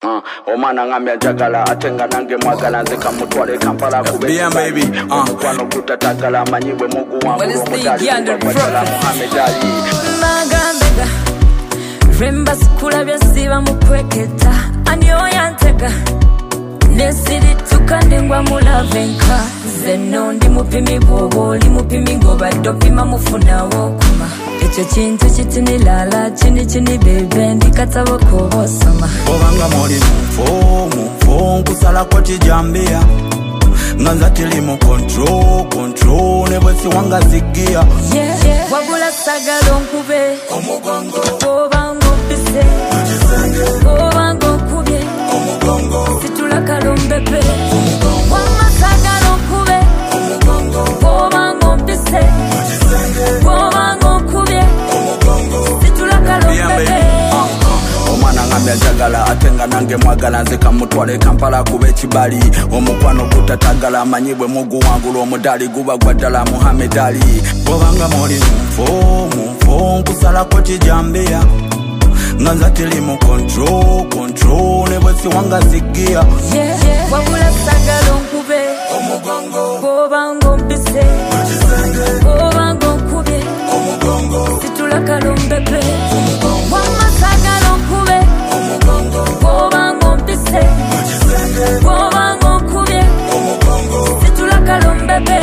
Omana ngamya jagala atenga nange mwagala nzeka mutwale Kampala kube omukwano kutatagala amanyibwe mugu wangu omudali kubakwatala Muhammad Ali magambega remba sikula byasiba mukweketa anyo yantega nesiri tukandengwa mulavenka zeno ndi mupimi bwobo oli mupimi ngobadde opima mufunawo kuma ekyo kintu kitinilala kini bebe ndikatabo kobosoma obanga muli mufo nkusalako kijambia nganza tili mu control ne bwesi wanga zigia wagula sagalo nkube obanga opise obanga okubye situla kalombepe wama sagalo nkube obanga opise obanga okubye situla kalombepe omwana ngamya jagala atenga nange mwagala nzeka mutwale Kampala kube kibali omukwano kutatagala amanyibwe mugu wangu omudali guba gwaddala Muhammad Ali obanga muli mufo nkusalako kijambia nganza tili mu control ne bwesi wanga zigia wagula sagalo nkube obanga opise obanga okubye situla kalombepe wama sagalo nkube obanga opise obanga okubye situla kalombepe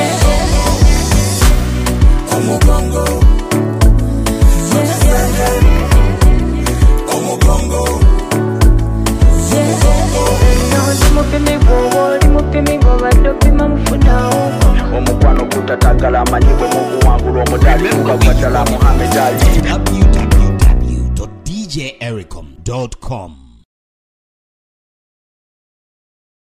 omukwano kutatagala amanyibwe mugu wangu omudali kubakwatala Muhammad Ali www.djericom.com